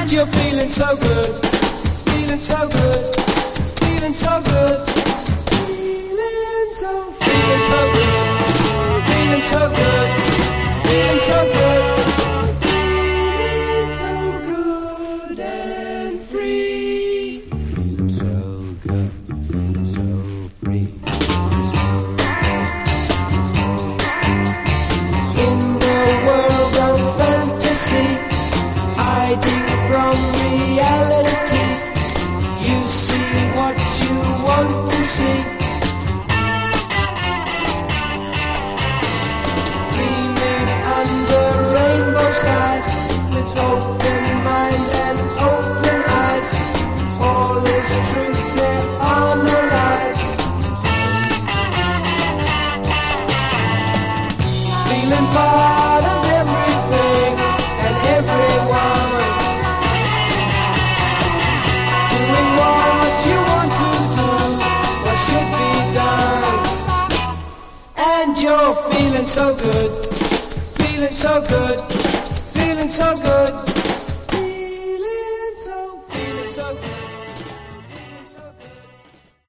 you're feeling so good, feeling so good, feeling so good, feeling so good, feeling so good, feeling so good, feeling so good and free, feeling so good, feeling so free. In the world of fantasy, hiding from reality, you see what you want to see. Dreaming under rainbow skies, with open mind and open eyes. All is truth, there are no lies. Feeling part of everything and everyone, doing what you want to do, what should be done. And you're feeling so good, feeling so good, feeling so good.